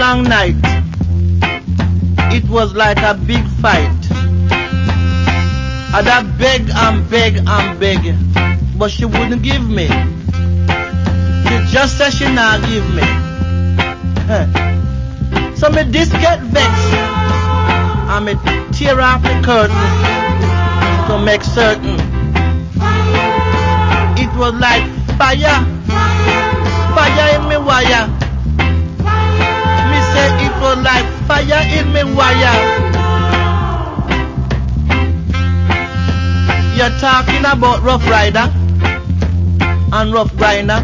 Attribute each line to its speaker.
Speaker 1: long night. It was like a big fight. And I beg and beg and beg, but she wouldn't give me. She just said she not give me. So me this get vexed, and me tear off the curtain to make certain. It was like fire, fire in me wire. Me say it was like fire in me wire. You're talking about Rough Rider and Rough Grinder.